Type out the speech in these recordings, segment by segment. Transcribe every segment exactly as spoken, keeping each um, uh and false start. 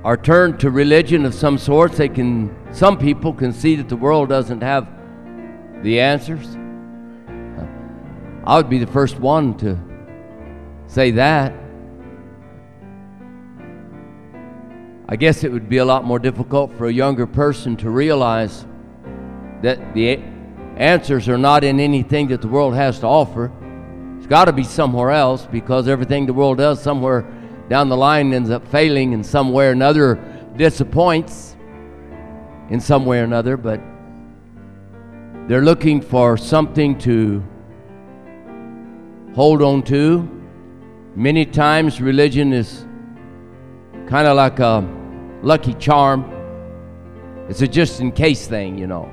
are turned to religion of some sort. They can, some people can see that the world doesn't have the answers. I would be the first one to say that. I guess it would be a lot more difficult for a younger person to realize that the answers are not in anything that the world has to offer. It's got to be somewhere else, because everything the world does somewhere down the line ends up failing, and somewhere or another disappoints in some way or another. But they're looking for something to hold on to. Many times religion is kind of like a lucky charm. It's a just in case thing, you know.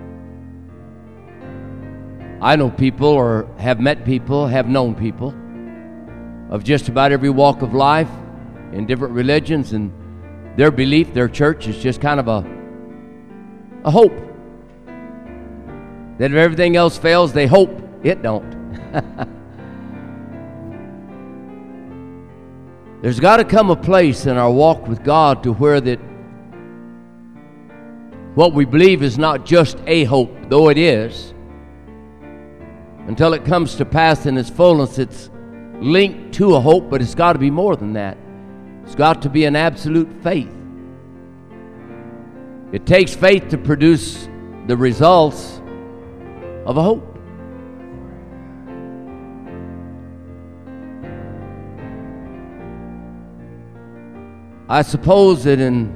I know people, or have met people, have known people of just about every walk of life in different religions, and their belief, their church is just kind of a a hope that if everything else fails, they hope it don't. There's got to come a place in our walk with God to where that what we believe is not just a hope, though it is. Until it comes to pass in its fullness, it's linked to a hope, but it's got to be more than that. It's got to be an absolute faith. It takes faith to produce the results of a hope. I suppose that in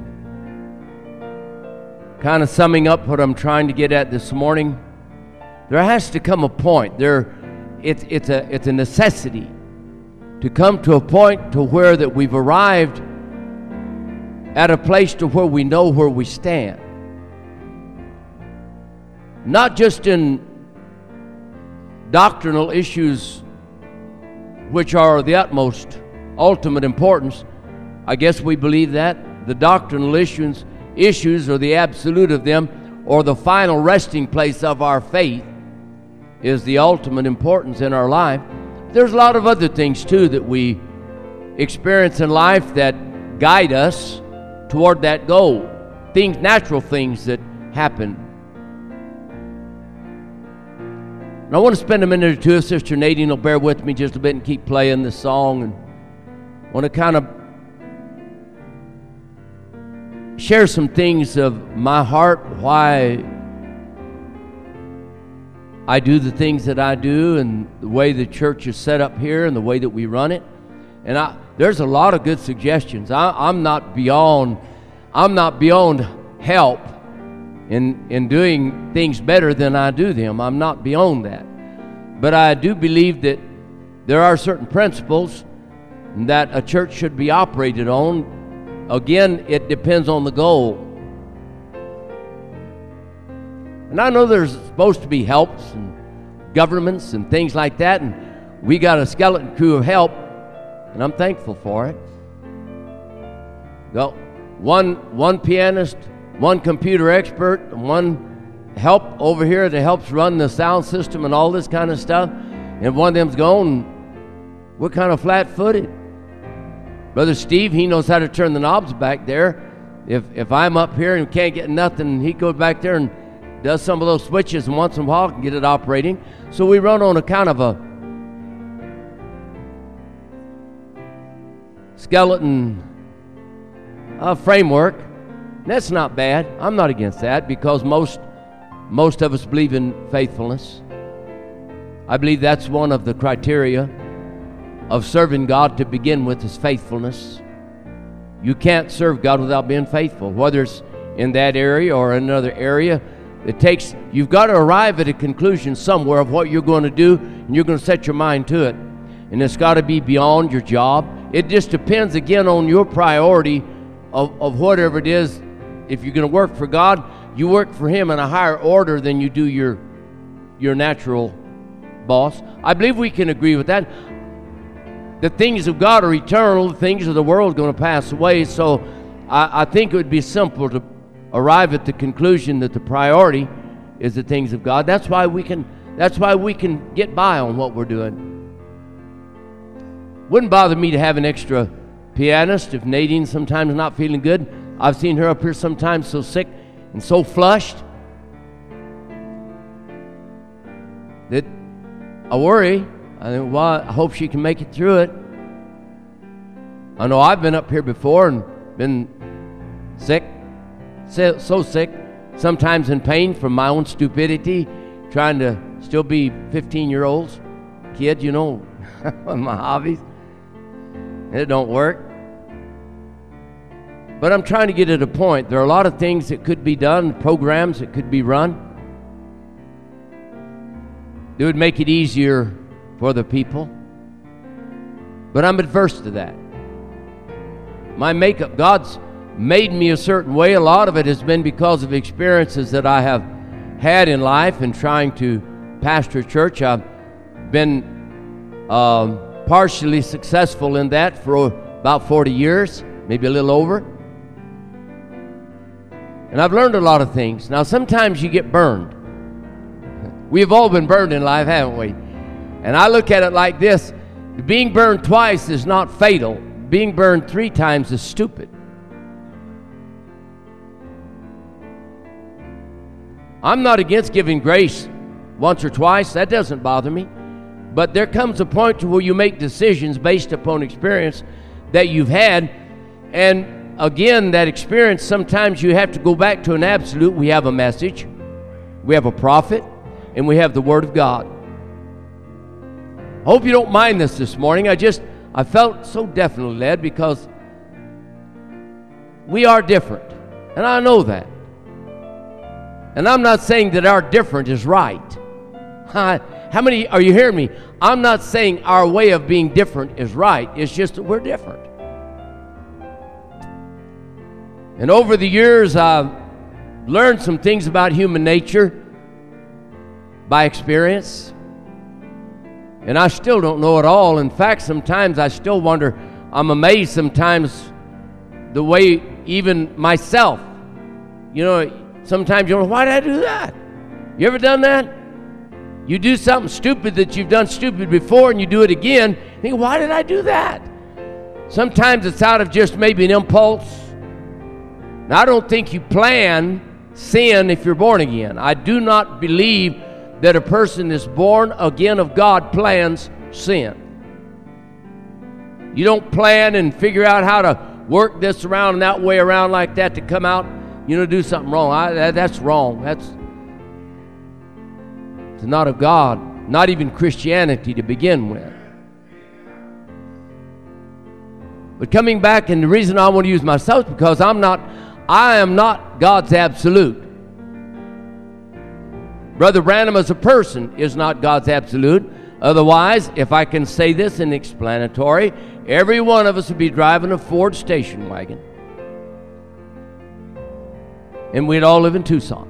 kind of summing up what I'm trying to get at this morning, there has to come a point. There, it's it's a it's a necessity to come to a point to where that we've arrived at a place to where we know where we stand. Not just in doctrinal issues, which are of the utmost ultimate importance. I guess we believe that the doctrinal issues issues or the absolute of them, or the final resting place of our faith, is the ultimate importance in our life. There's a lot of other things too that we experience in life that guide us toward that goal. Things, natural things that happen. And I want to spend a minute or two, if Sister Nadine will bear with me just a bit and keep playing this song, and I want to kind of share some things of my heart, why I do the things that I do, and the way the church is set up here, and the way that we run it. And I, there's a lot of good suggestions. I, I'm not beyond, I'm not beyond help in in doing things better than I do them. I'm not beyond that. But I do believe that there are certain principles that a church should be operated on. Again, it depends on the goal. And I know there's supposed to be helps and governments and things like that, and we got a skeleton crew of help, and I'm thankful for it. Well, one one pianist, one computer expert, one help over here that helps run the sound system and all this kind of stuff, and one of them's gone. We're kind of flat-footed. Brother Steve, he knows how to turn the knobs back there. If if I'm up here and can't get nothing, he goes back there and does some of those switches, and once in a while can get it operating. So we run on a kind of a skeleton uh, framework. That's not bad. I'm not against that, because most most of us believe in faithfulness. I believe that's one of the criteria of serving God to begin with, is faithfulness. You can't serve God without being faithful, whether it's in that area or another area. It takes, you've got to arrive at a conclusion somewhere of what you're going to do, and you're going to set your mind to it. And it's got to be beyond your job. It just depends, again, on your priority of, of whatever it is. If you're going to work for God, you work for Him in a higher order than you do your, your natural boss. I believe we can agree with that. The things of God are eternal. The things of the world are going to pass away. So I, I think it would be simple to arrive at the conclusion that the priority is the things of God. That's why we can. That's why we can get by on what we're doing. Wouldn't bother me to have an extra pianist, if Nadine's sometimes not feeling good, I've seen her up here sometimes so sick and so flushed that I worry. I think, well, I hope she can make it through it. I know I've been up here before and been sick, so, so sick, sometimes in pain from my own stupidity, trying to still be fifteen-year-olds, kid, you know, my hobbies. It don't work. But I'm trying to get at a point. There are a lot of things that could be done, programs that could be run. It would make it easier for the people. But I'm adverse to that. My makeup, God's made me a certain way. A lot of it has been because of experiences that I have had in life and trying to pastor a church. I've been um, partially successful in that for about forty years, maybe a little over. And I've learned a lot of things. Now, sometimes you get burned. We've all been burned in life, haven't we? And I look at it like this. Being burned twice is not fatal. Being burned three times is stupid. I'm not against giving grace once or twice. That doesn't bother me. But there comes a point to where you make decisions based upon experience that you've had. And again, that experience, sometimes you have to go back to an absolute. We have a message, we have a prophet, and we have the Word of God. I hope you don't mind this this morning. I just, I felt so definitely led because we are different. And I know that. And I'm not saying that our different is right. How many, are you hearing me? I'm not saying our way of being different is right. It's just that we're different. And over the years, I've learned some things about human nature by experience. And I still don't know it all. In fact, sometimes I still wonder, I'm amazed sometimes the way even myself, you know, sometimes you wonder, why did I do that? You ever done that? You do something stupid that you've done stupid before and you do it again. You think, why did I do that? Sometimes it's out of just maybe an impulse. Now, I don't think you plan sin if you're born again. I do not believe that a person that's born again of God plans sin. You don't plan and figure out how to work this around and that way around like that to come out, you know, do something wrong. I, that, that's wrong. That's it's not of God, not even Christianity to begin with. But coming back, and the reason I want to use myself is because I'm not, I am not God's absolute. Brother Branham as a person is not God's absolute. Otherwise, if I can say this in explanatory, every one of us would be driving a Ford station wagon. And we'd all live in Tucson.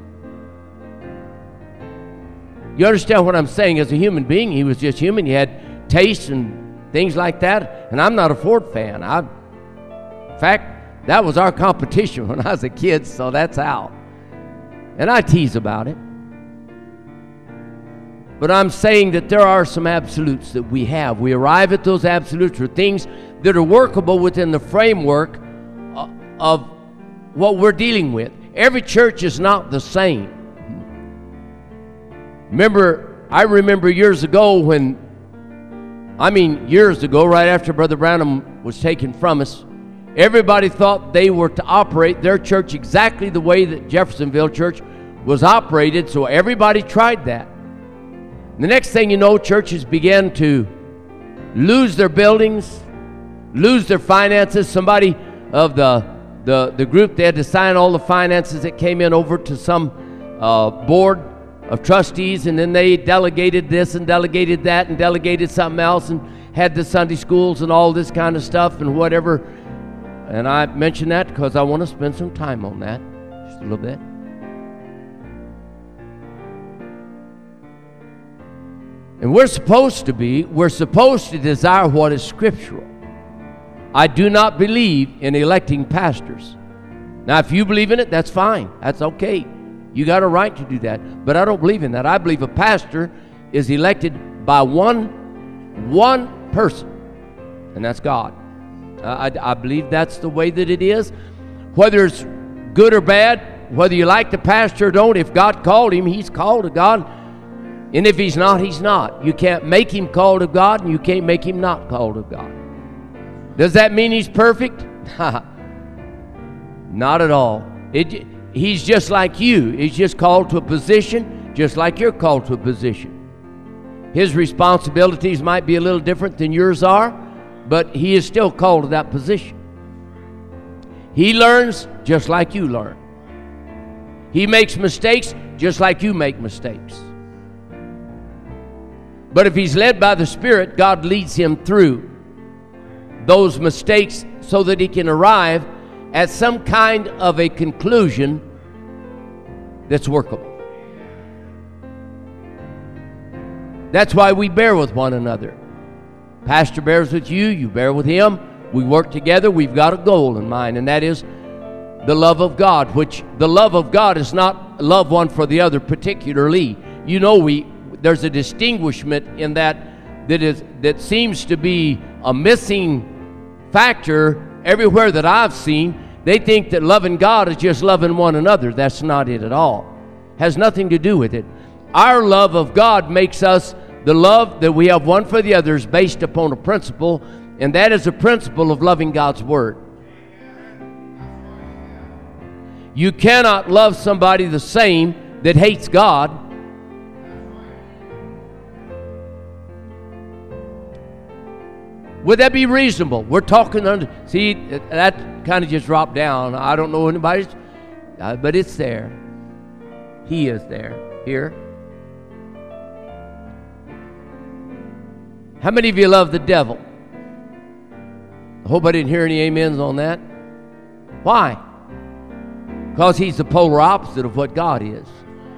You understand what I'm saying? As a human being, he was just human. He had tastes and things like that. And I'm not a Ford fan. I, in fact, that was our competition when I was a kid, so that's out. And I tease about it. But I'm saying that there are some absolutes that we have. We arrive at those absolutes or things that are workable within the framework of what we're dealing with. Every church is not the same. Remember, I remember years ago when, I mean years ago, right after Brother Branham was taken from us, everybody thought they were to operate their church exactly the way that Jeffersonville Church was operated, so everybody tried that. The next thing you know, churches began to lose their buildings, lose their finances. Somebody of the the, the group, they had to sign all the finances that came in over to some uh, board of trustees, and then they delegated this and delegated that and delegated something else and had the Sunday schools and all this kind of stuff and whatever. And I mention that because I want to spend some time on that, just a little bit. And we're supposed to be, we're supposed to desire what is scriptural. I do not believe in electing pastors. Now, if you believe in it, that's fine. That's okay. You got a right to do that. But I don't believe in that. I believe a pastor is elected by one, one person, and that's God. I, I believe that's the way that it is. Whether it's good or bad, whether you like the pastor or don't, if God called him, he's called to God. And if he's not, he's not. You can't make him called of God, and you can't make him not called of God. Does that mean he's perfect? Not at all. It, he's just like you. He's just called to a position, just like you're called to a position. His responsibilities might be a little different than yours are, but he is still called to that position. He learns just like you learn. He makes mistakes just like you make mistakes. But if he's led by the Spirit, God leads him through those mistakes so that he can arrive at some kind of a conclusion that's workable. That's why we bear with one another. Pastor bears with you, you bear with him. We work together. We've got a goal in mind, and that is the love of God, which the love of God is not love one for the other particularly. You know, we there's a distinguishment in that that is that seems to be a missing factor everywhere that I've seen. They think that loving God is just loving one another. That's not it at all. Has nothing to do with it. Our love of God makes us the love that we have one for the others based upon a principle, and that is a principle of loving God's Word. You cannot love somebody the same that hates God. Would that be reasonable? We're talking under... See, that kind of just dropped down. I don't know anybody's... Uh, but it's there. He is there. Here. How many of you love the devil? I hope I didn't hear any amens on that. Why? Because he's the polar opposite of what God is.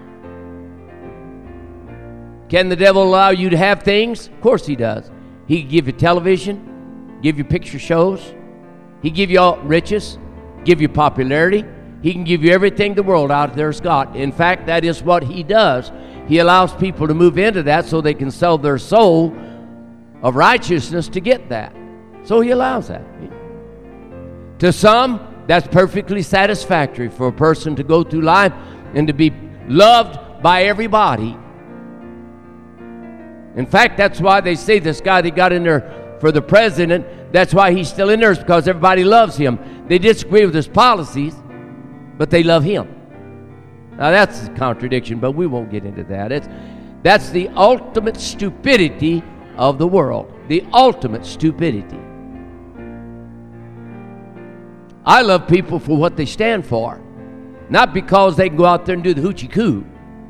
Can the devil allow you to have things? Of course he does. He can give you television, give you picture shows. He can give you all riches, give you popularity. He can give you everything the world out there's got. In fact, that is what he does. He allows people to move into that so they can sell their soul of righteousness to get that. So he allows that. To some, that's perfectly satisfactory for a person to go through life and to be loved by everybody. In fact, that's why they say this guy they got in there for the president, that's why he's still in there, is because everybody loves him. They disagree with his policies, but they love him. Now that's a contradiction, but we won't get into that. It's, that's the ultimate stupidity of the world. The ultimate stupidity. I love people for what they stand for, not because they can go out there and do the hoochie coo,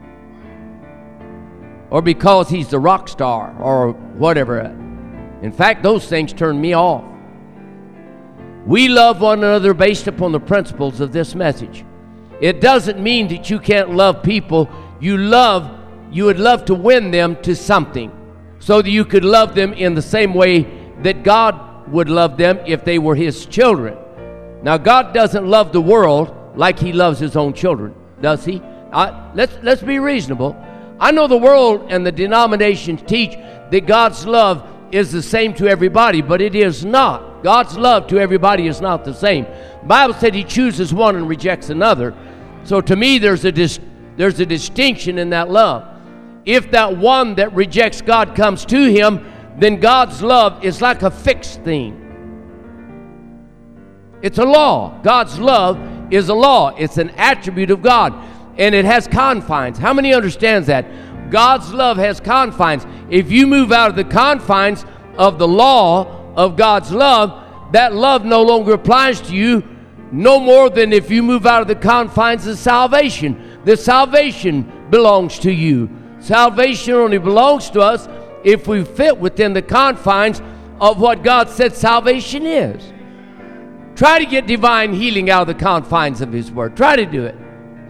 or because he's the rock star, or whatever. In fact, those things turn me off. We love one another based upon the principles of this message. It doesn't mean that you can't love people. You love, you would love to win them to something, so that you could love them in the same way that God would love them if they were His children. Now, God doesn't love the world like He loves His own children, does He? I, let's, let's be reasonable. I know the world and the denominations teach that God's love is the same to everybody, but it is not. God's love to everybody is not the same. The Bible said He chooses one and rejects another. So to me, there's a dis- there's a distinction in that love. If that one that rejects God comes to Him, then God's love is like a fixed thing. It's a law. God's love is a law. It's an attribute of God, and it has confines. How many understands that? God's love has confines. If you move out of the confines of the law of God's love, that love no longer applies to you, no more than if you move out of the confines of salvation. The salvation belongs to you. Salvation only belongs to us if we fit within the confines of what God said salvation is. Try to get divine healing out of the confines of His Word. Try to do it.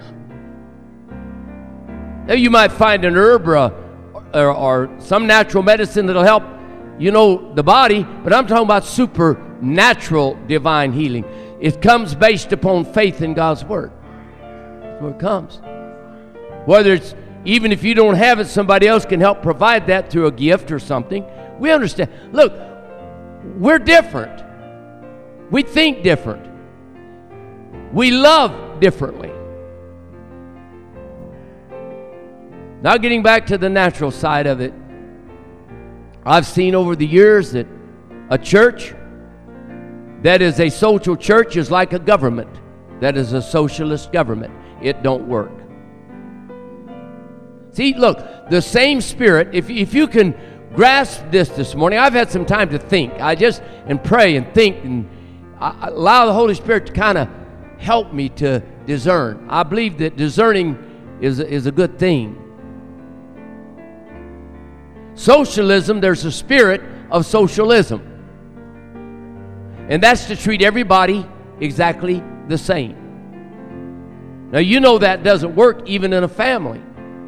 Now you might find an herb or, a, or, or some natural medicine that'll help, you know, the body, but I'm talking about supernatural divine healing. It comes based upon faith in God's Word. That's where it comes. Whether it's, even if you don't have it, somebody else can help provide that through a gift or something. We understand. Look, we're different. We think different. We love differently. Now, getting back to the natural side of it, I've seen over the years that a church that is a social church is like a government that is a socialist government. It don't work. See, look, the same spirit, if, if you can grasp this this morning, I've had some time to think. I just, and pray and think and I allow the Holy Spirit to kind of help me to discern. I believe that discerning is, is a good thing. Socialism, there's a spirit of socialism. And that's to treat everybody exactly the same. Now, you know that doesn't work even in a family.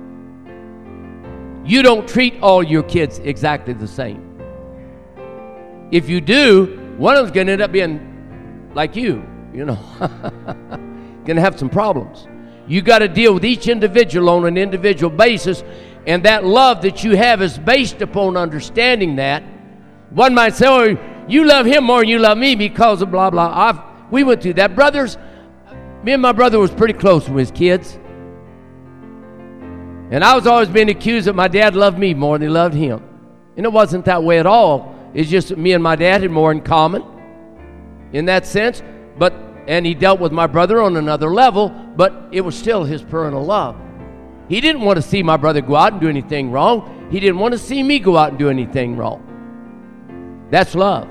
You don't treat all your kids exactly the same. If you do, one of them's going to end up being like you, you know. Going to have some problems. You got to deal with each individual on an individual basis, and that love that you have is based upon understanding that. One might say, oh, you love him more than you love me because of blah, blah. I've, we went through that. Brothers, me and my brother was pretty close with his kids. And I was always being accused that my dad loved me more than he loved him. And it wasn't that way at all. It's just that me and my dad had more in common in that sense. But and he dealt with my brother on another level, but it was still his parental love. He didn't want to see my brother go out and do anything wrong. He didn't want to see me go out and do anything wrong. That's love.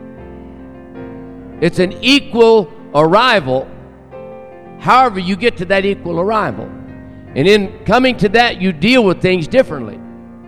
It's an equal arrival. However, you get to that equal arrival. And in coming to that, you deal with things differently.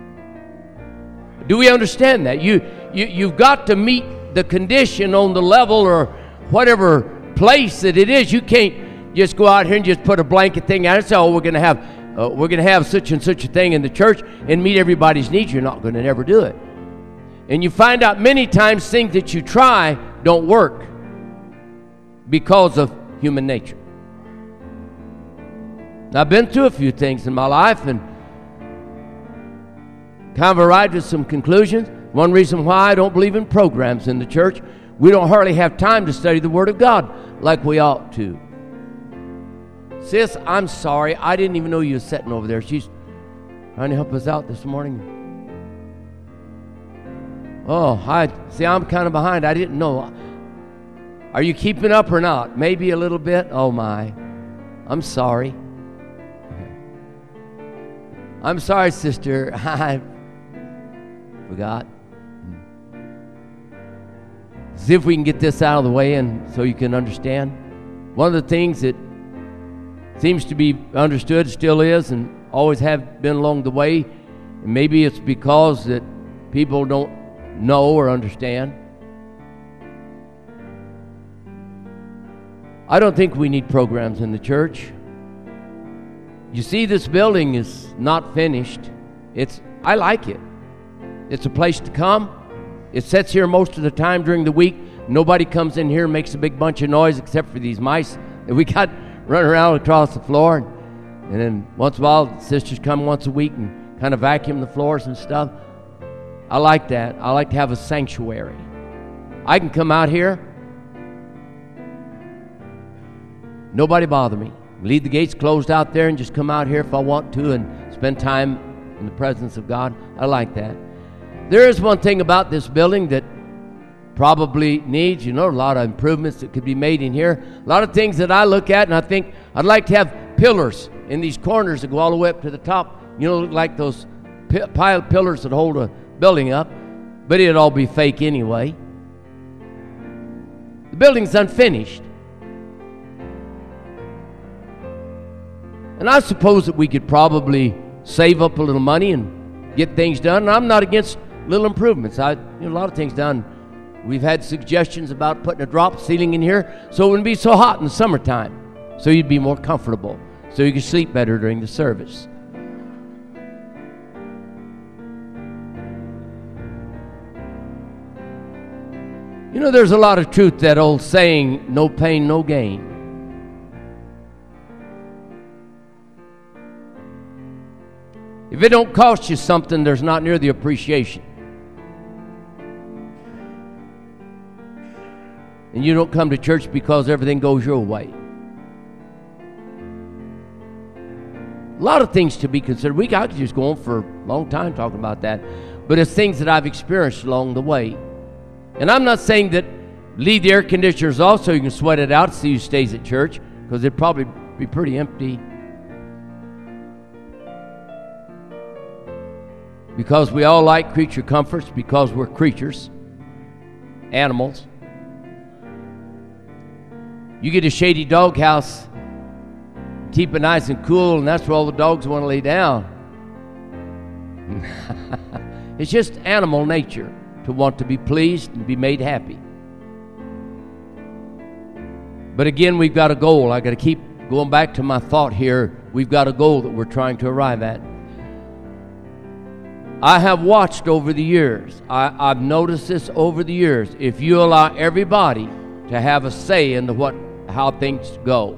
Do we understand that? You, you, you've got to meet the condition on the level or whatever place that it is. You can't just go out here and just put a blanket thing out and say, oh, we're going to have uh, we're going to have such and such a thing in the church and meet everybody's needs. You're not going to never do it. And you find out many times things that you try don't work because of human nature. Now, I've been through a few things in my life and kind of arrived at some conclusions. One reason why I don't believe in programs in the church, we don't hardly have time to study the Word of God like we ought to. Sis, I'm sorry. I didn't even know you were sitting over there. She's trying to help us out this morning. Oh, hi. See, I'm kind of behind. I didn't know. Are you keeping up or not? Maybe a little bit? Oh, my. I'm sorry. I'm sorry, sister. I forgot. See if we can get this out of the way and so you can understand. One of the things that seems to be understood, still is, and always have been along the way, and maybe it's because that people don't know or understand. I don't think we need programs in the church. You see, this building is not finished. It's I like it. It's a place to come. It sits here most of the time during the week. Nobody comes in here and makes a big bunch of noise except for these mice that we got running around across the floor. And, and then once in a while, sisters come once a week and kind of vacuum the floors and stuff. I like that. I like to have a sanctuary. I can come out here. Nobody bother me. Leave the gates closed out there and just come out here if I want to and spend time in the presence of God. I like that. There is one thing about this building that probably needs, you know, a lot of improvements that could be made in here. A lot of things that I look at and I think I'd like to have pillars in these corners that go all the way up to the top. You know, like those p- pile pillars that hold a building up. But it'd all be fake anyway. The building's unfinished. And I suppose that we could probably save up a little money and get things done. And I'm not against little improvements. I, you know, a lot of things done. We've had suggestions about putting a drop ceiling in here so it wouldn't be so hot in the summertime, so you'd be more comfortable, so you could sleep better during the service. You know, there's a lot of truth to that old saying, no pain, no gain. If it don't cost you something, there's not near the appreciation. and you don't come to church because everything goes your way. A lot of things to be considered. We got to just go on for a long time talking about that. But it's things that I've experienced along the way. And I'm not saying that leave the air conditioners off so you can sweat it out, see who stays at church, because it'd probably be pretty empty. Because we all like creature comforts, because we're creatures, animals. You get a shady doghouse, keep it nice and cool, and that's where all the dogs want to lay down. It's just animal nature to want to be pleased and be made happy. But again, we've got a goal. I've got to keep going back to my thought here. We've got a goal that we're trying to arrive at. I have watched over the years. I, I've noticed this over the years. If you allow everybody to have a say into what, how things go,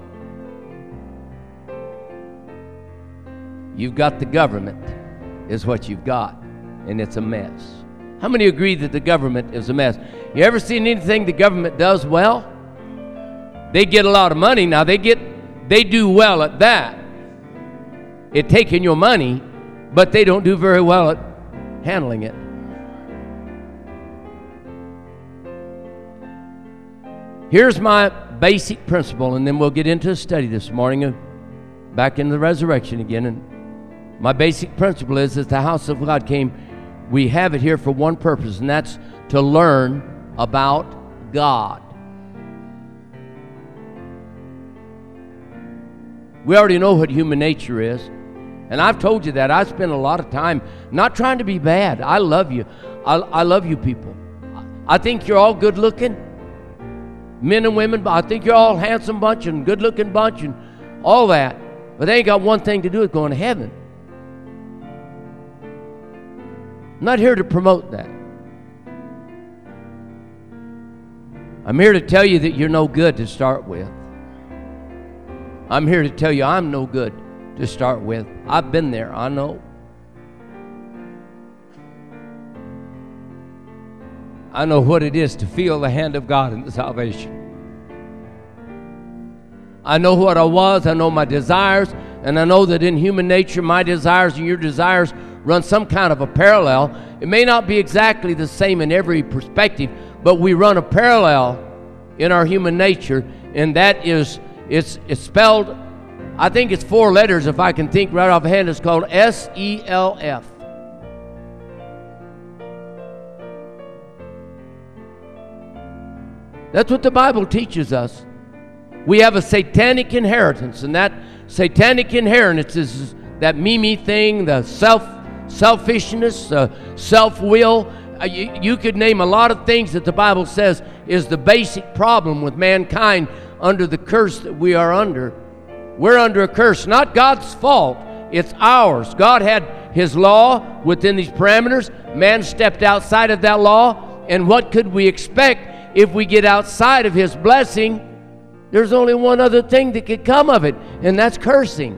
you've got the government is what you've got, and it's a mess. How many agree that the government is a mess? You ever seen anything the government does well? They get a lot of money. Now they get, they do well at that, at taking your money, but they don't do very well at handling it. Here's my basic principle, and then we'll get into a study this morning, uh, back in the resurrection again. And my basic principle is that the house of God came, we have it here for one purpose, and that's to learn about God. We already know what human nature is. And I've told you that. I spend a lot of time not trying to be bad. I love you. I, I love you people. I think you're all good looking, men and women. I think you're all handsome bunch and good looking bunch and all that. But they ain't got one thing to do with going to heaven. I'm not here to promote that. I'm here to tell you that you're no good to start with. I'm here to tell you I'm no good to start with. I've been there, I know. I know what it is to feel the hand of God in the salvation. I know what I was, I know my desires, and I know that in human nature, my desires and your desires run some kind of a parallel. It may not be exactly the same in every perspective, but we run a parallel in our human nature, and that is, it's, it's spelled, I think it's four letters if I can think right offhand. It's called S E L F. That's what the Bible teaches us. We have a satanic inheritance, and that satanic inheritance is that me-me thing, the self, selfishness, uh, self-will. Uh, you, you could name a lot of things that the Bible says is the basic problem with mankind under the curse that we are under. We're under a curse, not God's fault. It's ours. God had His law within these parameters. Man stepped outside of that law, and what could we expect if we get outside of His blessing? There's only one other thing that could come of it, and that's cursing.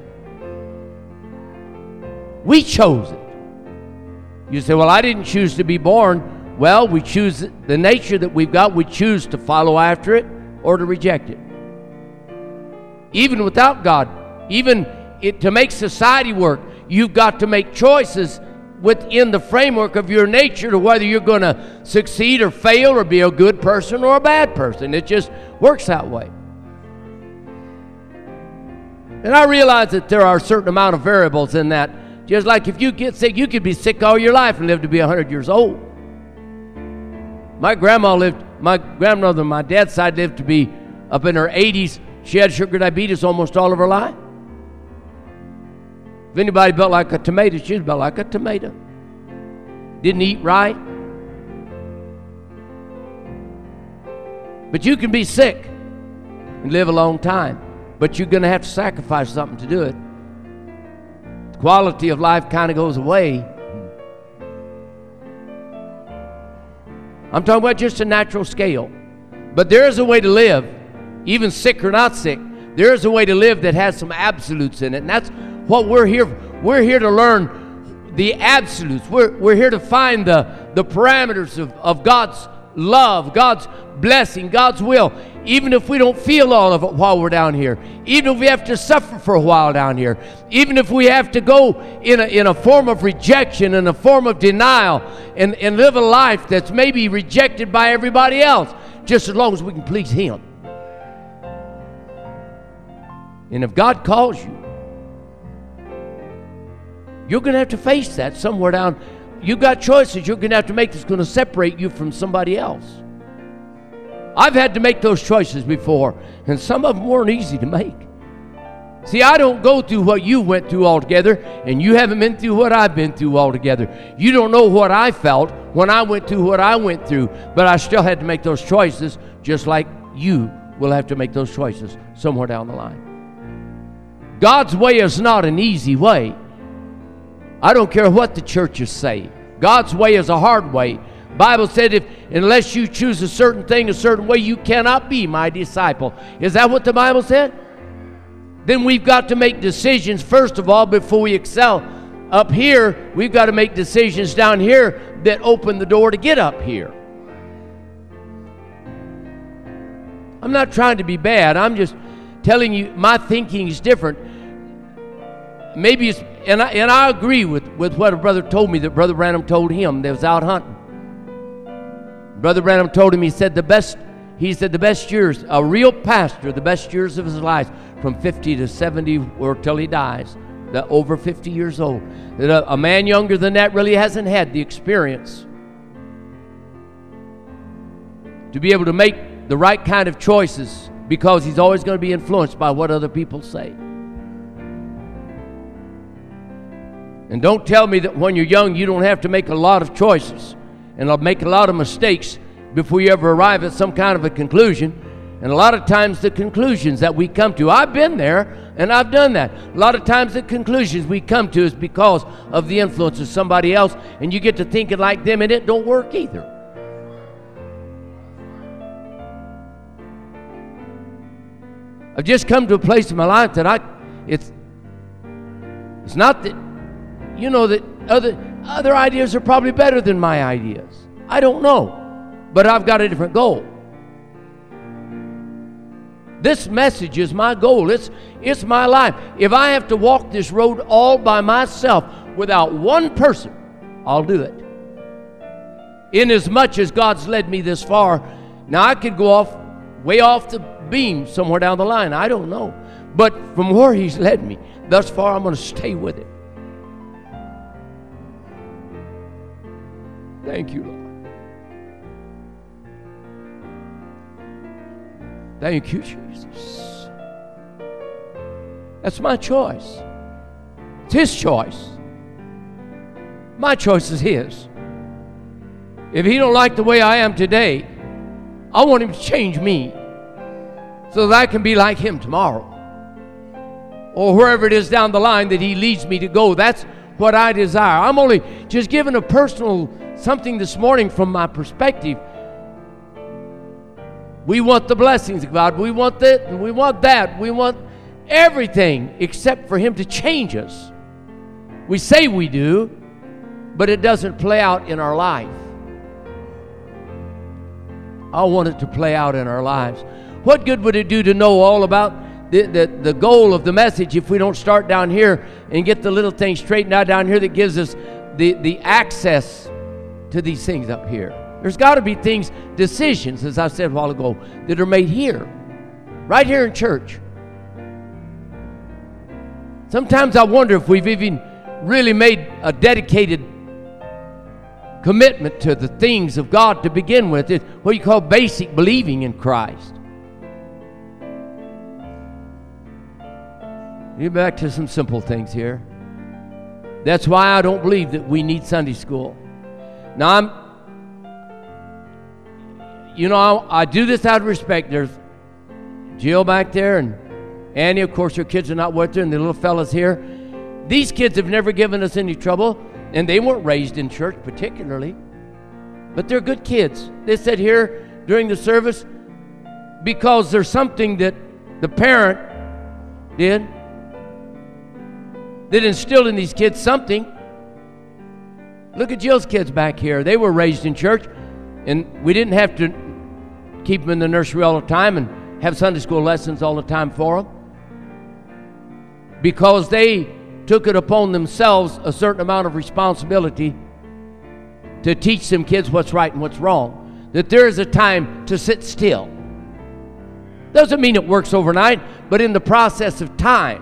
We chose it. You say, well, I didn't choose to be born. Well, we choose the nature that we've got. We choose to follow after it or to reject it. Even without God, even it, to make society work, you've got to make choices within the framework of your nature to whether you're going to succeed or fail or be a good person or a bad person. It just works that way. And I realize that there are a certain amount of variables in that. Just like if you get sick, you could be sick all your life and live to be one hundred years old. My grandma lived, my grandmother on my dad's side lived to be up in her eighties. She had sugar diabetes almost all of her life. If anybody built like a tomato, she was built like a tomato. Didn't eat right. But you can be sick and live a long time. But you're going to have to sacrifice something to do it. The quality of life kind of goes away. I'm talking about just a natural scale. But there is a way to live, even sick or not sick. There is a way to live that has some absolutes in it. And that's what we're here for. We're here to learn the absolutes. We're, we're here to find the, the parameters of, of God's love, God's blessing, God's will, even if we don't feel all of it while we're down here, even if we have to suffer for a while down here, even if we have to go in a, in a form of rejection, in a form of denial, and, and live a life that's maybe rejected by everybody else, just as long as we can please Him. And if God calls you, you're going to have to face that somewhere down. You've got choices you're going to have to make that's going to separate you from somebody else. I've had to make those choices before, and some of them weren't easy to make. See, I don't go through what you went through altogether, and you haven't been through what I've been through altogether. You don't know what I felt when I went through what I went through, but I still had to make those choices, just like you will have to make those choices somewhere down the line. God's way is not an easy way. I don't care what the churches say. God's way is a hard way. Bible said, if unless you choose a certain thing a certain way, you cannot be my disciple. Is that what the Bible said? Then we've got to make decisions, first of all, before we excel. Up here, we've got to make decisions down here that open the door to get up here. I'm not trying to be bad. I'm just telling you my thinking is different. Maybe it's, and I, and I agree with, with what a brother told me that Brother Branham told him that was out hunting. Brother Branham told him, he said the best, he said the best years, a real pastor, the best years of his life, from fifty to seventy or till he dies, the over fifty years old. That a, a man younger than that really hasn't had the experience to be able to make the right kind of choices, because he's always going to be influenced by what other people say. And don't tell me that when you're young you don't have to make a lot of choices and make a lot of mistakes before you ever arrive at some kind of a conclusion. And a lot of times the conclusions that we come to, I've been there and I've done that. A lot of times the conclusions we come to is because of the influence of somebody else, and you get to thinking like them and it don't work either. I've just come to a place in my life that I, it's, it's not that, you know, that other other ideas are probably better than my ideas. I don't know, but I've got a different goal. This message is my goal. It's it's my life. If I have to walk this road all by myself without one person, I'll do it. Inasmuch as God's led me this far, now I could go off, way off the beam somewhere down the line. I don't know. But from where He's led me thus far, I'm going to stay with it. Thank you, Lord. Thank you, Jesus. That's my choice. It's His choice. My choice is His. If He don't like the way I am today, I want Him to change me so that I can be like Him tomorrow, or wherever it is down the line that He leads me to go. That's what I desire. I'm only just giving a personal something this morning from my perspective. We want the blessings of God. We want that, and we want that. We want everything except for Him to change us. We say we do, but it doesn't play out in our life. I want it to play out in our lives. What good would it do to know all about the, the, the goal of the message if we don't start down here and get the little things straightened out down here that gives us the, the access to these things up here? There's got to be things, decisions, as I said a while ago, that are made here, right here in church. Sometimes I wonder if we've even really made a dedicated commitment to the things of God to begin with. It's what you call basic believing in Christ. Get back to some simple things here. That's why I don't believe that we need Sunday school. Now, I'm, you know, I, I do this out of respect. There's Jill back there, and Annie, of course, her kids are not with her, and the little fellas here. These kids have never given us any trouble, and they weren't raised in church particularly, but they're good kids. They sat here during the service because there's something that the parent did that instilled in these kids something. Look at Jill's kids back here. They were raised in church, And we didn't have to keep them in the nursery all the time and have Sunday school lessons all the time for them, because they took it upon themselves a certain amount of responsibility to teach them kids what's right and what's wrong. That there is a time to sit still. Doesn't mean it works overnight, but in the process of time.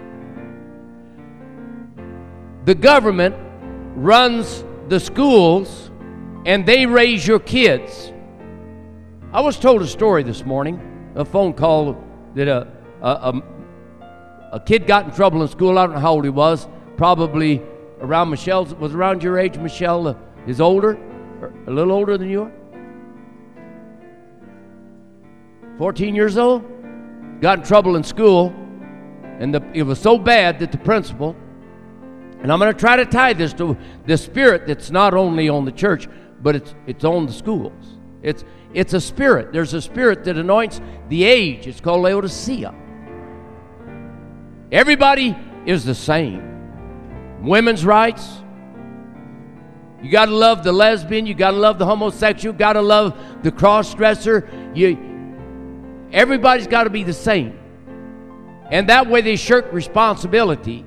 The government runs the schools and they raise your kids. I was told a story this morning, a phone call that a, a, a, a kid got in trouble in school. I don't know how old he was, probably around Michelle's, was around your age, Michelle, uh, is older, or a little older than you are? fourteen years old, got in trouble in school, and the, it was so bad that the principal, and I'm going to try to tie this to the spirit that's not only on the church, but it's it's on the schools. It's it's a spirit. There's a spirit that anoints the age. It's called Laodicea. Everybody is the same. Women's rights. You got to love the lesbian. You got to love the homosexual. You got to love the cross-dresser. You. Everybody's got to be the same. And that way they shirk responsibility.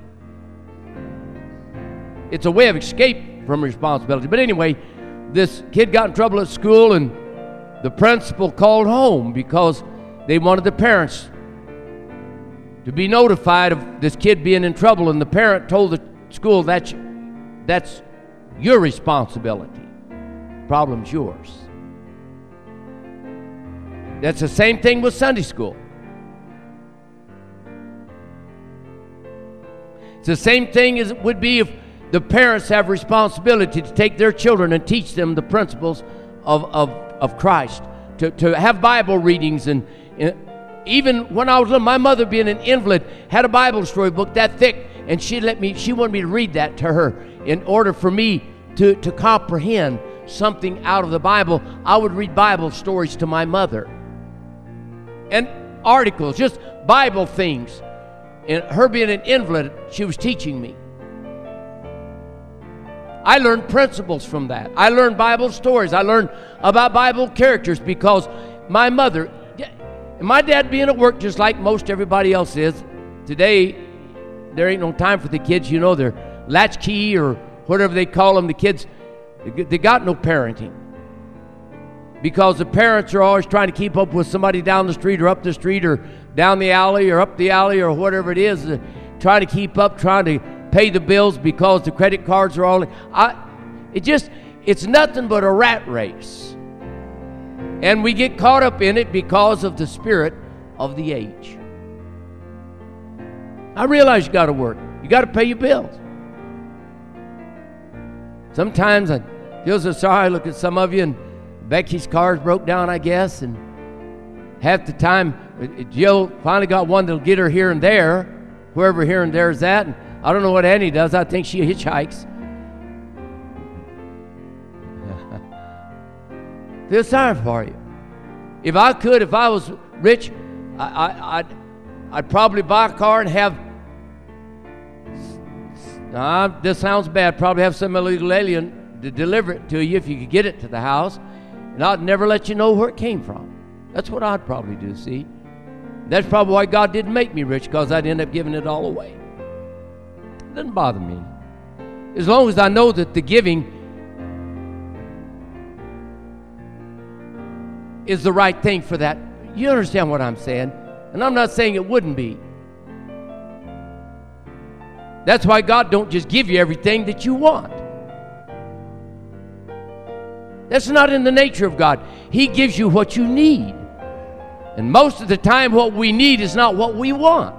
It's a way of escape from responsibility. But anyway, this kid got in trouble at school, and the principal called home because they wanted the parents to be notified of this kid being in trouble. And the parent told the school, that's, that's your responsibility. Problem's yours. That's the same thing with Sunday school. It's the same thing as it would be if the parents have responsibility to take their children and teach them the principles of, of, of Christ, to, to have Bible readings. And, and even when I was little, my mother, being an invalid, had a Bible story book that thick, and she let me, she wanted me to read that to her in order for me to, to comprehend something out of the Bible. I would read Bible stories to my mother. And articles, just Bible things. And her being an invalid, she was teaching me. I learned principles from that. I learned Bible stories. I learned about Bible characters because my mother, and my dad being at work just like most everybody else is. Today, there ain't no time for the kids. You know, they're latchkey or whatever they call them. The kids, they got no parenting. Because the parents are always trying to keep up with somebody down the street or up the street or down the alley or up the alley or whatever it is, uh, trying to keep up, trying to pay the bills because the credit cards are all... I, it just, it's nothing but a rat race. And we get caught up in it because of the spirit of the age. I realize you got to work. You got to pay your bills. Sometimes I feel so sorry. I look at some of you, and Becky's car's broke down, I guess, and half the time Jill finally got one that'll get her here and there, wherever here and there is at. And I don't know what Annie does. I think she hitchhikes. Feel sorry for you. If I could, if I was rich, I, I, I'd, I'd probably buy a car and have, uh, this sounds bad, probably have some illegal alien to deliver it to you if you could get it to the house. And I'd never let you know where it came from. That's what I'd probably do, see? That's probably why God didn't make me rich, because I'd end up giving it all away. It doesn't bother me. As long as I know that the giving is the right thing for that. You understand what I'm saying? And I'm not saying it wouldn't be. That's why God don't just give you everything that you want. That's not in the nature of God. He gives you what you need. And most of the time what we need is not what we want.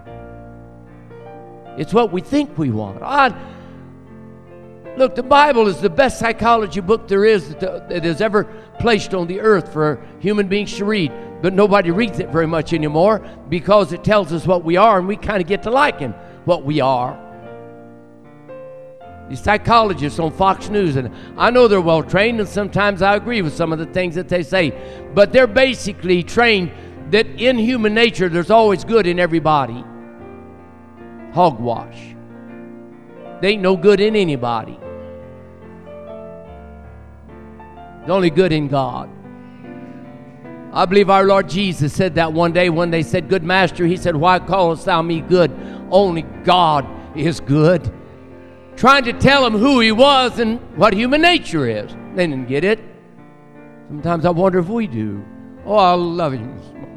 It's what we think we want. I, look, the Bible is the best psychology book there is that, that is ever placed on the earth for human beings to read. But nobody reads it very much anymore because it tells us what we are, and we kind of get to liking what we are. These psychologists on Fox News, and I know they're well trained, and sometimes I agree with some of the things that they say, but they're basically trained that in human nature there's always good in everybody. Hogwash. There ain't no good in anybody. It's only good in God. I believe our Lord Jesus said that one day when they said, "Good master," he said, "Why callest thou me good? Only God is good." Trying to tell them who he was and what human nature is. They didn't get it. Sometimes I wonder if we do. Oh, I love him.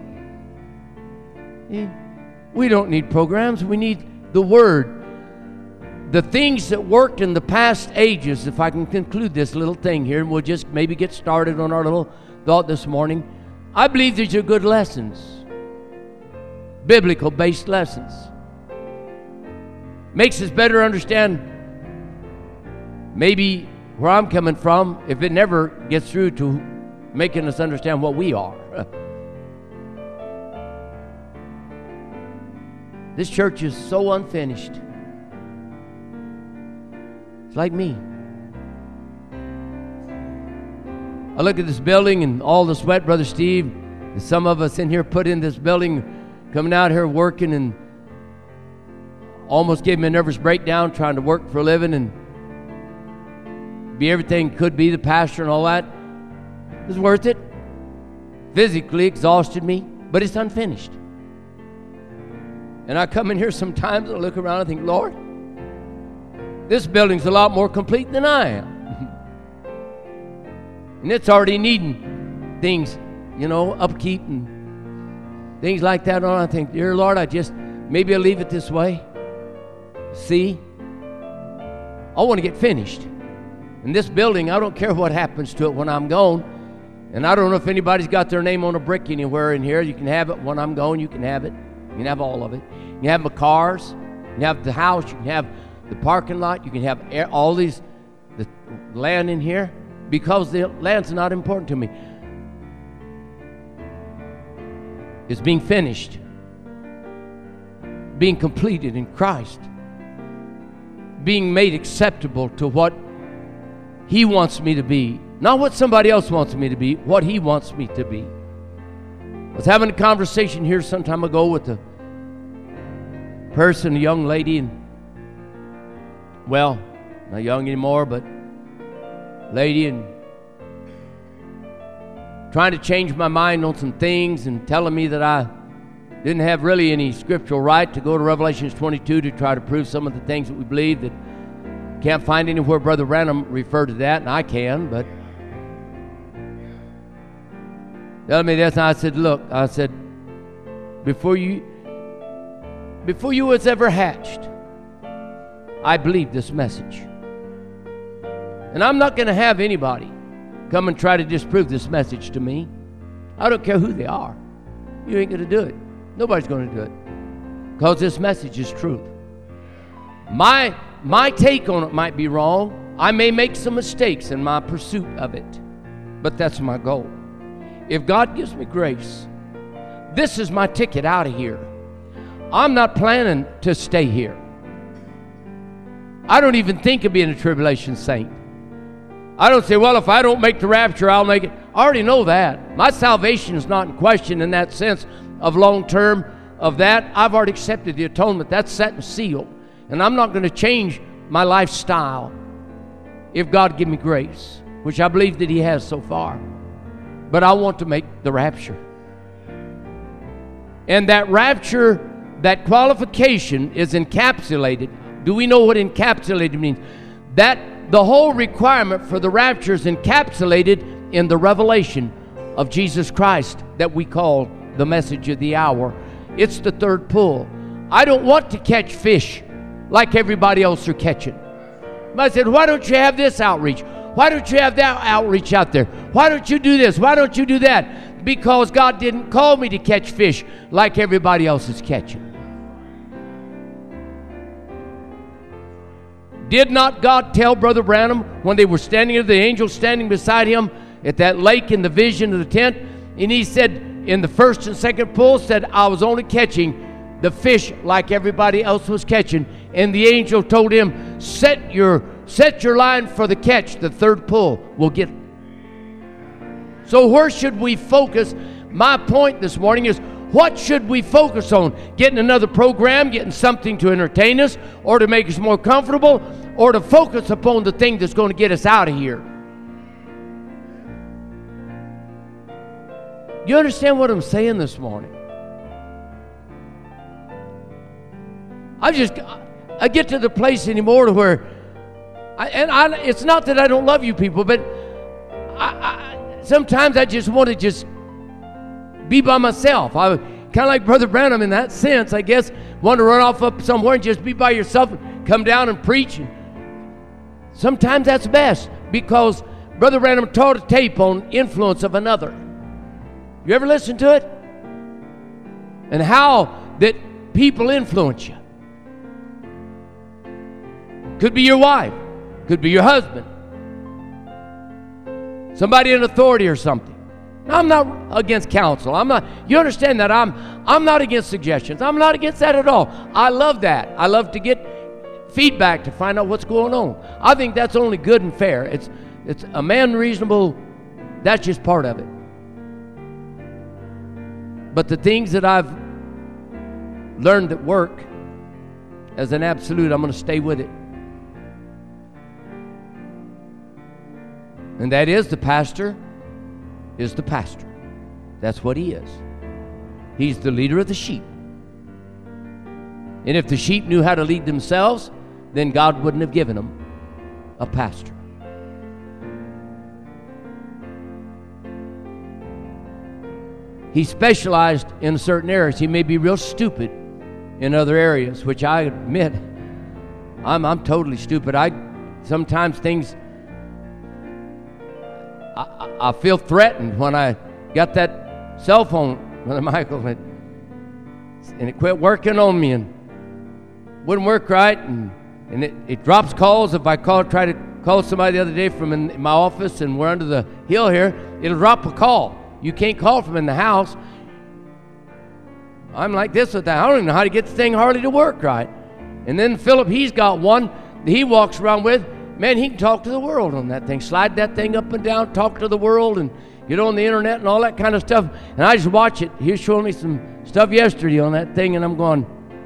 We don't need programs. We need the Word. The things that worked in the past ages, if I can conclude this little thing here, and we'll just maybe get started on our little thought this morning. I believe these are good lessons. Biblical-based lessons. Makes us better understand maybe where I'm coming from, if it never gets through to making us understand what we are. This church is so unfinished. It's like me. I look at this building and all the sweat, Brother Steve, and some of us in here put in this building, coming out here working, and almost gave me a nervous breakdown trying to work for a living and be everything could be, the pastor and all that. It was worth it. Physically exhausted me, but it's unfinished. And I come in here sometimes and I look around and think, Lord, this building's a lot more complete than I am. And it's already needing things, you know, upkeep and things like that. And I think, dear Lord, I just, maybe I'll leave it this way. See, I want to get finished. And this building, I don't care what happens to it when I'm gone. And I don't know if anybody's got their name on a brick anywhere in here. You can have it when I'm gone. You can have it. You can have all of it. You can have my cars. You can have the house. You can have the parking lot. You can have air, all these, the land in here, because the land's not important to me. It's being finished, being completed in Christ, being made acceptable to what He wants me to be, not what somebody else wants me to be, what He wants me to be. I was having a conversation here some time ago with a person, a young lady, and well, not young anymore, but lady, and trying to change my mind on some things and telling me that I didn't have really any scriptural right to go to Revelation twenty-two to try to prove some of the things that we believe. That can't find anywhere Brother Branham referred to that, and I can, but telling me this, and I said, look, I said, before you before you was ever hatched, I believed this message. And I'm not going to have anybody come and try to disprove this message to me. I don't care who they are. You ain't going to do it. Nobody's going to do it. Because this message is truth. My, my take on it might be wrong. I may make some mistakes in my pursuit of it. But that's my goal. If God gives me grace, this is my ticket out of here. I'm not planning to stay here. I don't even think of being a tribulation saint. I don't say, well, if I don't make the rapture, I'll make it. I already know that. My salvation is not in question in that sense of long term of that. I've already accepted the atonement. That's set and sealed. And I'm not going to change my lifestyle if God give me grace, which I believe that He has so far. But I want to make the rapture. And that rapture, that qualification is encapsulated. Do we know what encapsulated means? That the whole requirement for the rapture is encapsulated in the revelation of Jesus Christ that we call the message of the hour. It's the third pull. I don't want to catch fish like everybody else are catching. I said, why don't you have this outreach? Why don't you have that outreach out there? Why don't you do this? Why don't you do that? Because God didn't call me to catch fish like everybody else is catching. Did not God tell Brother Branham when they were standing there, the angel standing beside him at that lake in the vision of the tent, and he said in the first and second pull, said, I was only catching the fish like everybody else was catching. And the angel told him, set your set your line for the catch. The third pull will get it. So where should we focus? My point this morning is, what should we focus on? Getting another program, getting something to entertain us, or to make us more comfortable, or to focus upon the thing that's going to get us out of here? You understand what I'm saying this morning? I just, I get to the place anymore to where, I, and I, it's not that I don't love you people, but I, I, sometimes I just want to just be by myself. I kind of like Brother Branham in that sense, I guess, want to run off up somewhere and just be by yourself and come down and preach. And sometimes that's best, because Brother Branham taught a tape on influence of another. You ever listen to it? And how that people influence you. Could be your wife. Could be your husband. Somebody in authority or something. Now, I'm not against counsel. I'm not. You understand that I'm I'm not against suggestions. I'm not against that at all. I love that. I love to get feedback to find out what's going on. I think that's only good and fair. It's it's a man reasonable. That's just part of it. But the things that I've learned that work as an absolute, I'm going to stay with it. And that is, the pastor is the pastor. That's what he is. He's the leader of the sheep. And if the sheep knew how to lead themselves, then God wouldn't have given them a pastor. He specialized in certain areas. He may be real stupid in other areas, which I admit, I'm I'm totally stupid. I sometimes things I, I feel threatened when I got that cell phone, Brother Michael, and, and it quit working on me and wouldn't work right, and and it, it drops calls. If I call, try to call somebody the other day from in, in my office, and we're under the hill here, it'll drop a call. You can't call from in the house. I'm like this with that. I don't even know how to get the thing hardly to work right. And then Philip, he's got one that he walks around with. Man, he can talk to the world on that thing. Slide that thing up and down, talk to the world, and get on the internet and all that kind of stuff. And I just watch it. He was showing me some stuff yesterday on that thing, and I'm going,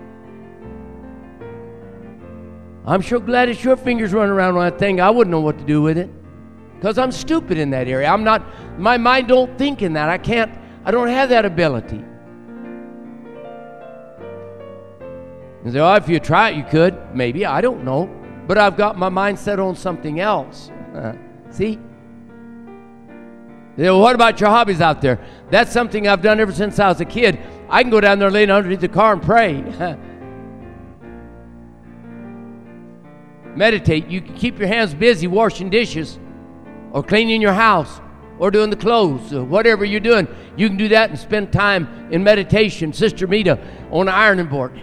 I'm sure glad it's your fingers running around on that thing. I wouldn't know what to do with it, because I'm stupid in that area. I'm not, my mind don't think in that. I can't, I don't have that ability. You say, oh, if you try it, you could. Maybe, I don't know. But I've got my mind set on something else. Uh, see? You know, what about your hobbies out there? That's something I've done ever since I was a kid. I can go down there, lay underneath the car and pray. Meditate. You can keep your hands busy washing dishes, or cleaning your house, or doing the clothes, or whatever you're doing. You can do that and spend time in meditation. Sister Mita on the ironing board.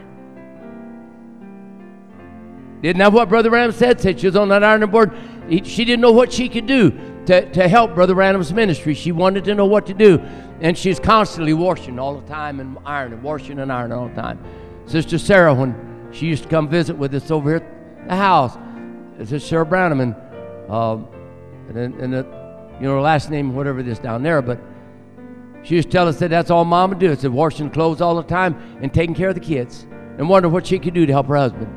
Isn't that what Brother Branham said? Said she was on that ironing board. She didn't know what she could do to, to help Brother Branham's ministry. She wanted to know what to do. And she's constantly washing all the time and ironing, washing and ironing all the time. Sister Sarah, when she used to come visit with us over here at the house, Sister Sarah Branham, and, um, and, and the, you know, her last name, whatever it is down there, but she used to tell us that that's all Mom would do. It's washing clothes all the time and taking care of the kids, and wonder what she could do to help her husband.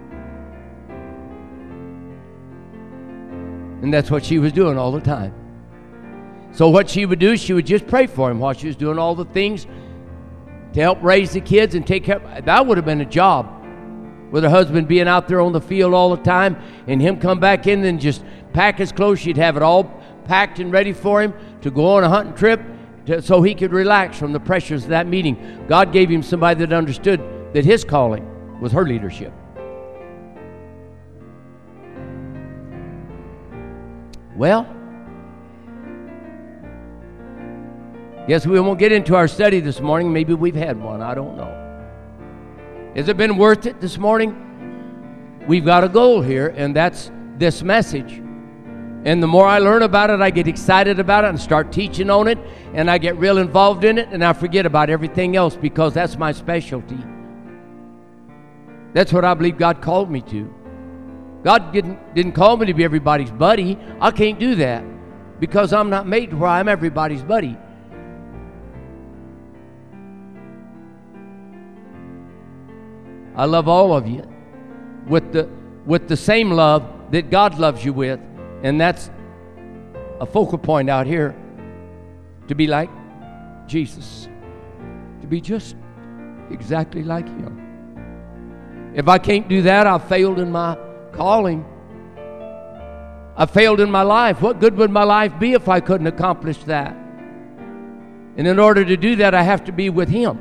And that's what she was doing all the time. So what she would do, she would just pray for him while she was doing all the things to help raise the kids and take care. That would have been a job, with her husband being out there on the field all the time, and him come back in and just pack his clothes. She'd have it all packed and ready for him to go on a hunting trip to, so he could relax from the pressures of that meeting. God gave him somebody that understood that his calling was her leadership. Well, guess we won't get into our study this morning. Maybe we've had one. I don't know. Has it been worth it this morning? We've got a goal here, and that's this message. And the more I learn about it, I get excited about it and start teaching on it, and I get real involved in it, and I forget about everything else, because that's my specialty. That's what I believe God called me to. God didn't, didn't call me to be everybody's buddy. I can't do that, because I'm not made to where I'm everybody's buddy. I love all of you with the with the same love that God loves you with, and that's a focal point out here, to be like Jesus, to be just exactly like Him. If I can't do that, I've failed in my calling. I failed in my life. What good would my life be if I couldn't accomplish that? And in order to do that, I have to be with Him,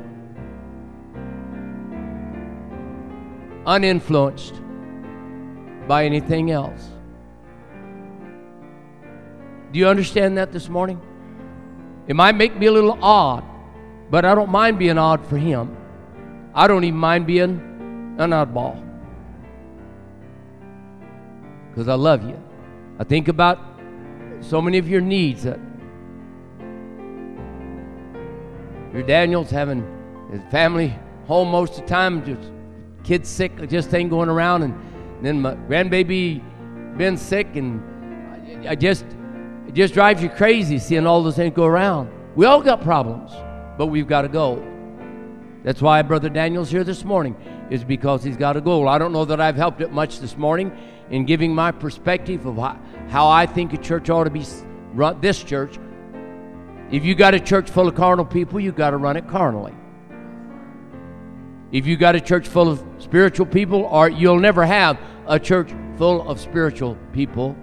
uninfluenced by anything else. Do you understand that this morning? It might make me a little odd, but I don't mind being odd for Him. I don't even mind being an oddball, because I love you. I think about so many of your needs. That your Daniel's having his family home most of the time, just kids sick, just ain't going around, and then my grandbaby been sick, and I just it just drives you crazy seeing all those things go around. We all got problems, but we've got a goal. That's why Brother Daniel's here this morning, is because he's got a goal. I don't know that I've helped it much this morning in giving my perspective of how, how I think a church ought to be run, this church. If you got a church full of carnal people, you got to run it carnally. If you got a church full of spiritual people, or you'll never have a church full of spiritual people.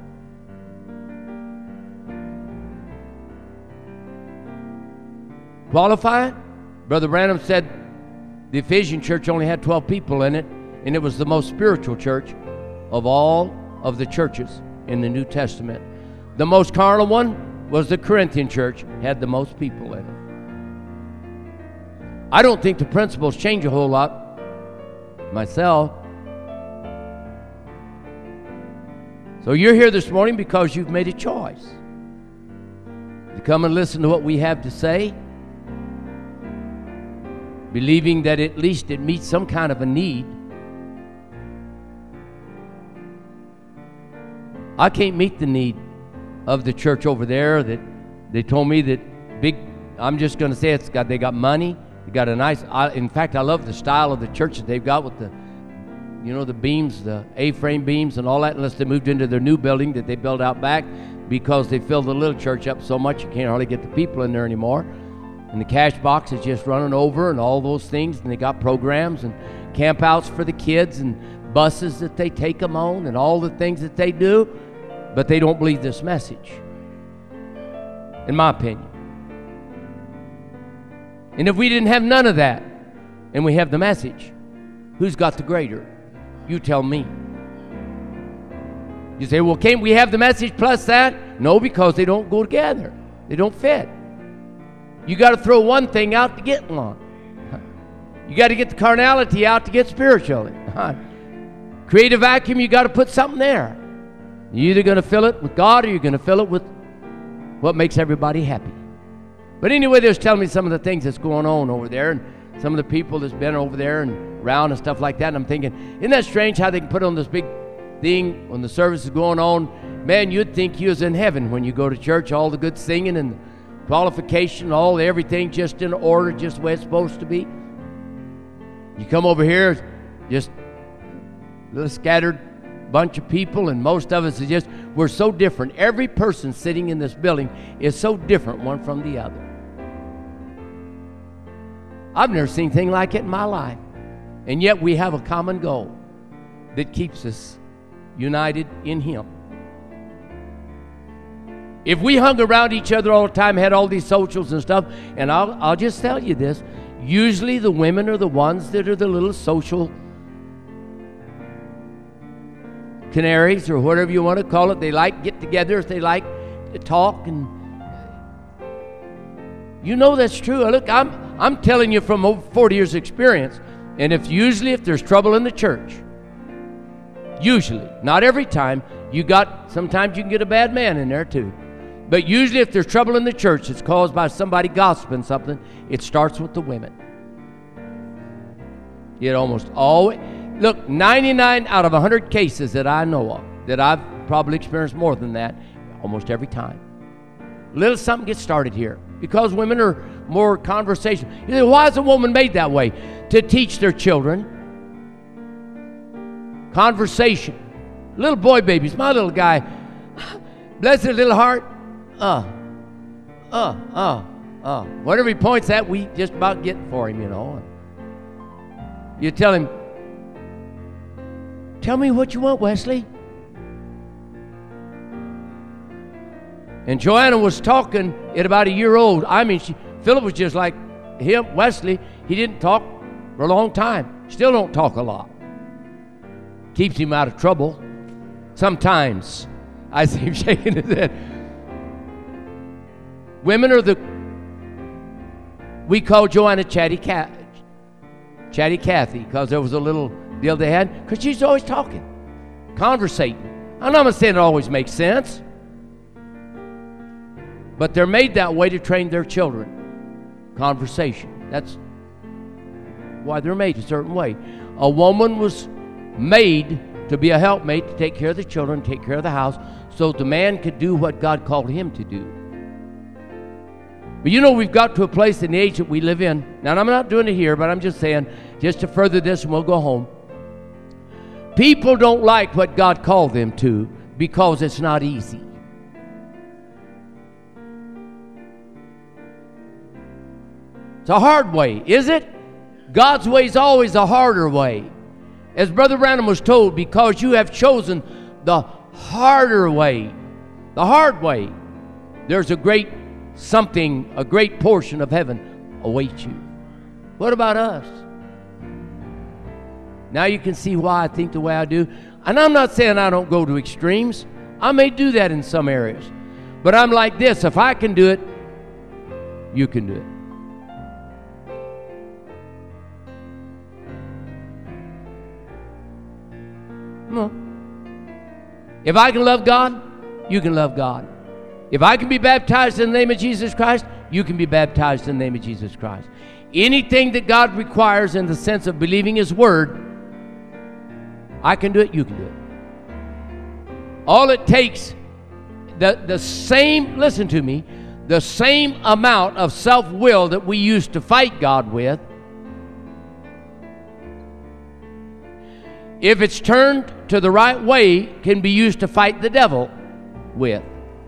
Qualified? Brother Branham said the Ephesian church only had twelve people in it, and it was the most spiritual church of all of the churches in the New Testament. The most carnal one was the Corinthian church, had the most people in it. I don't think the principles change a whole lot myself. So you're here this morning because you've made a choice to come and listen to what we have to say, believing that at least it meets some kind of a need. I can't meet the need of the church over there that they told me that big, I'm just going to say it's got, they got money, they got a nice, I, in fact, I love the style of the church that they've got with the, you know, the beams, the A-frame beams and all that, unless they moved into their new building that they built out back, because they filled the little church up so much you can't hardly get the people in there anymore. And the cash box is just running over and all those things, and they got programs and campouts for the kids and buses that they take them on and all the things that they do, but they don't believe this message, in my opinion. And if we didn't have none of that and we have the message, who's got the greater? You tell me. You say, well, can't we have the message plus that? No, because they don't go together. They don't fit. You got to throw one thing out to get one. You got to get the carnality out to get spirituality. Create a vacuum, you got to put something there. You're either going to fill it with God or you're going to fill it with what makes everybody happy. But anyway, they're telling me some of the things that's going on over there, and some of the people that's been over there and around and stuff like that. And I'm thinking, isn't that strange how they can put on this big thing when the service is going on? Man, you'd think you was in heaven when you go to church, all the good singing and qualification, all everything just in order, just the way it's supposed to be. You come over here, just a little scattered bunch of people, and most of us is just, we're so different. Every person sitting in this building is so different one from the other. I've never seen anything like it in my life. And yet we have a common goal that keeps us united in Him. If we hung around each other all the time, had all these socials and stuff, and I'll, I'll just tell you this, usually the women are the ones that are the little social canaries, or whatever you want to call it. They like get-togethers, they like to talk, and you know that's true. Look, I'm I'm telling you from over forty years experience, and if usually if there's trouble in the church, usually, not every time, you got, sometimes you can get a bad man in there too. But usually if there's trouble in the church, it's caused by somebody gossiping something. It starts with the women. It almost always, look, ninety-nine out of one hundred cases that I know of, that I've probably experienced more than that, almost every time. A little something gets started here because women are more conversational. You say, why is a woman made that way? To teach their children conversation. Little boy babies, my little guy, bless his little heart. Uh, uh, uh. Uh, whatever he points at, we just about get for him, you know. You tell him, tell me what you want, Wesley. And Joanna was talking at about a year old. I mean, she, Philip was just like him, Wesley. He didn't talk for a long time. Still don't talk a lot. Keeps him out of trouble. Sometimes. I see him shaking his head. Women are the, we call Joanna Chatty Cat, Chatty Cathy, because there was a little deal they had, because she's always talking, conversating. I'm not saying it always makes sense, but they're made that way to train their children. Conversation. That's why they're made a certain way. A woman was made to be a helpmate, to take care of the children, take care of the house, so the man could do what God called him to do. But you know, we've got to a place in the age that we live in. Now, I'm not doing it here, but I'm just saying, just to further this, and we'll go home. People don't like what God called them to because it's not easy. It's a hard way, is it? God's way is always a harder way. As Brother Branham was told, because you have chosen the harder way, the hard way, there's a great something, a great portion of heaven awaits you. What about us? Now you can see why I think the way I do. And I'm not saying I don't go to extremes. I may do that in some areas. But I'm like this, if I can do it, you can do it. No. If I can love God, you can love God. If I can be baptized in the name of Jesus Christ, you can be baptized in the name of Jesus Christ. Anything that God requires in the sense of believing His Word, I can do it, you can do it. All it takes, the, the same, listen to me, the same amount of self-will that we used to fight God with, if it's turned to the right way, can be used to fight the devil with.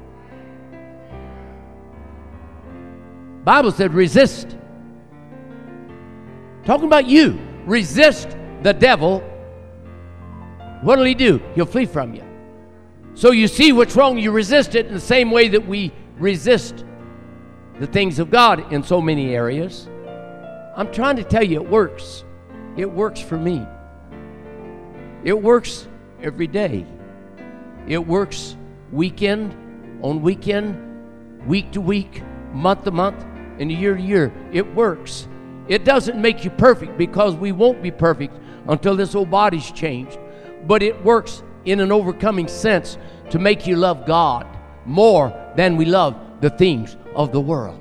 Bible said resist. Talking about you. Resist the devil. What will he do? He'll flee from you. So you see what's wrong. You resist it in the same way that we resist the things of God in so many areas. I'm trying to tell you it works. It works for me. It works every day. It works weekend on weekend, week to week, month to month, and year to year. It works. It doesn't make you perfect because we won't be perfect until this old body's changed. But it works in an overcoming sense to make you love God more than we love the things of the world.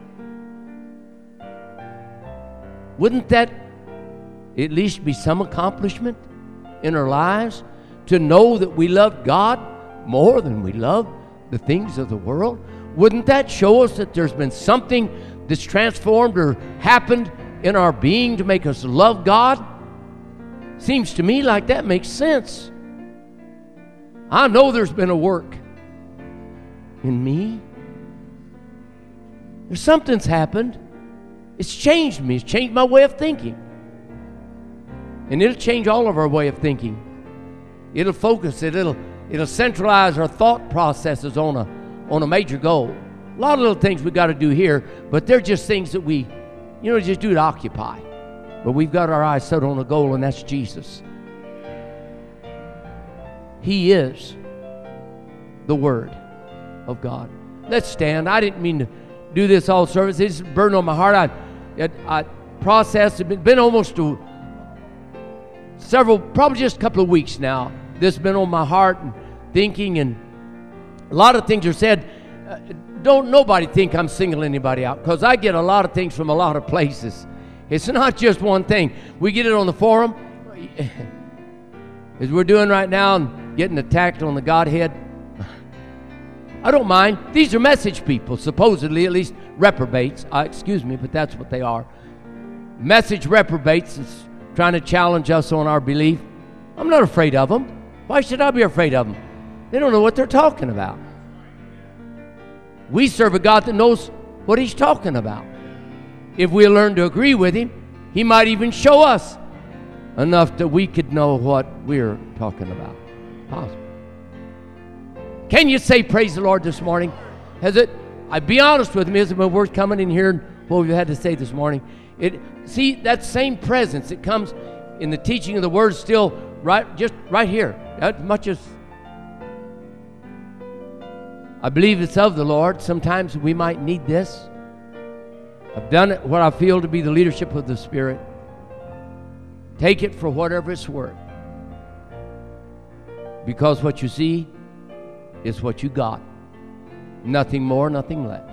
Wouldn't that at least be some accomplishment in our lives, to know that we love God more than we love the things of the world? Wouldn't that show us that there's been something that's transformed or happened in our being to make us love God? Seems to me like that makes sense. I know there's been a work in me. There's something's happened. It's changed me. It's changed my way of thinking. And it'll change all of our way of thinking. It'll focus it. It'll it'll centralize our thought processes on a on a major goal. A lot of little things we got to do here, but they're just things that we, you know, just do to occupy. But we've got our eyes set on a goal, and that's Jesus. He is the Word of God. Let's stand. I didn't mean to do this all service. It just burned on my heart. I, I, I processed. It's been, been almost to several, probably just a couple of weeks now. This has been on my heart and thinking, and a lot of things are said. Uh, don't nobody think I'm singling anybody out, because I get a lot of things from a lot of places. It's not just one thing. We get it on the forum, as we're doing right now, and getting attacked on the Godhead. I don't mind. These are message people, supposedly, at least reprobates. Uh, excuse me, but that's what they are. Message reprobates is trying to challenge us on our belief. I'm not afraid of them. Why should I be afraid of them? They don't know what they're talking about. We serve a God that knows what he's talking about. If we learn to agree with him, he might even show us enough that we could know what we're talking about. Possible. Can you say praise the Lord this morning? Has it, I be honest with me, has it been worth coming in here and what we've had to say this morning? It, see, that same presence that comes in the teaching of the word still right, just right here. As much as I believe it's of the Lord, sometimes we might need this. I've done it what I feel to be the leadership of the Spirit. Take it for whatever it's worth. Because what you see is what you got. Nothing more, nothing less.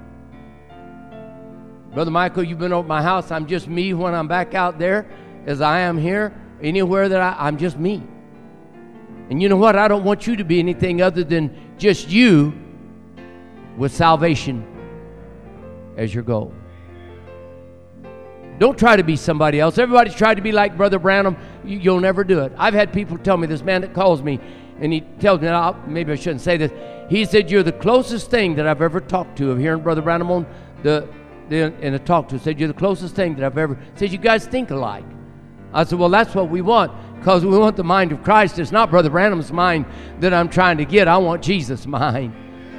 Brother Michael, you've been over my house. I'm just me when I'm back out there as I am here. Anywhere that I, I'm just me. And you know what? I don't want you to be anything other than just you with salvation as your goal. Don't try to be somebody else. Everybody's tried to be like Brother Branham. You, you'll never do it. I've had people tell me, this man that calls me, and he tells me, I'll, maybe I shouldn't say this. He said, you're the closest thing that I've ever talked to of hearing Brother Branham on the, the in a talk to. Said, you're the closest thing that I've ever. Said, you guys think alike. I said, well, that's what we want, because we want the mind of Christ. It's not Brother Branham's mind that I'm trying to get. I want Jesus' mind.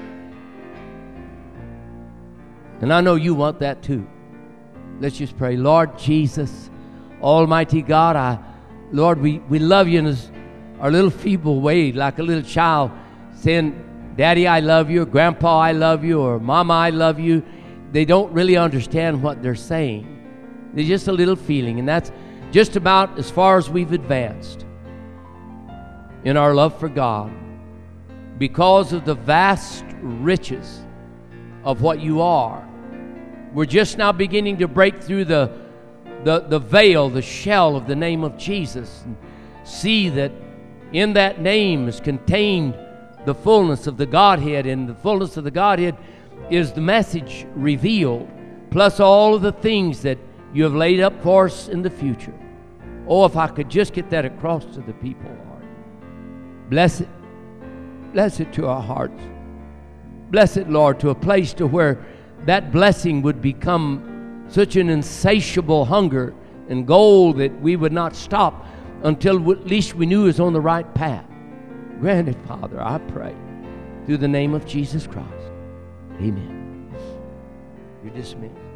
And I know you want that too. Let's just pray. Lord Jesus, Almighty God, I, Lord, we, we love you in this, our little feeble way, like a little child saying, Daddy, I love you, or Grandpa, I love you, or Mama, I love you. They don't really understand what they're saying. They're just a little feeling, and that's just about as far as we've advanced in our love for God because of the vast riches of what you are. We're just now beginning to break through the, the, the veil, the shell of the name of Jesus, and see that in that name is contained the fullness of the Godhead, and the fullness of the Godhead is the message revealed, plus all of the things that you have laid up for us in the future. Oh, if I could just get that across to the people, Lord. Bless it. Bless it to our hearts. Bless it, Lord, to a place to where that blessing would become such an insatiable hunger and goal that we would not stop until at least we knew it was on the right path. Grant it, Father, I pray, through the name of Jesus Christ. Amen. You're dismissed.